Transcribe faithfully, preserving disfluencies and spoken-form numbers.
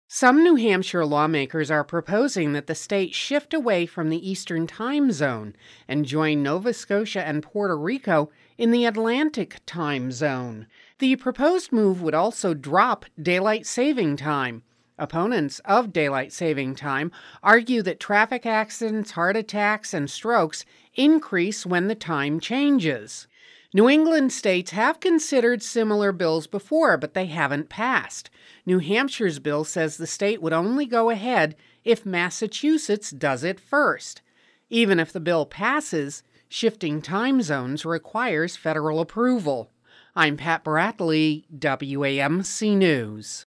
Some New Hampshire lawmakers are proposing that the state shift away from the Eastern Time Zone and join Nova Scotia and Puerto Rico in the Atlantic Time Zone. The proposed move would also drop daylight saving time. Opponents of daylight saving time argue that traffic accidents, heart attacks, and strokes increase when the time changes. New England states have considered similar bills before, but they haven't passed. New Hampshire's bill says the state would only go ahead if Massachusetts does it first. Even if the bill passes, shifting time zones requires federal approval. I'm Pat Bradley, W A M C News.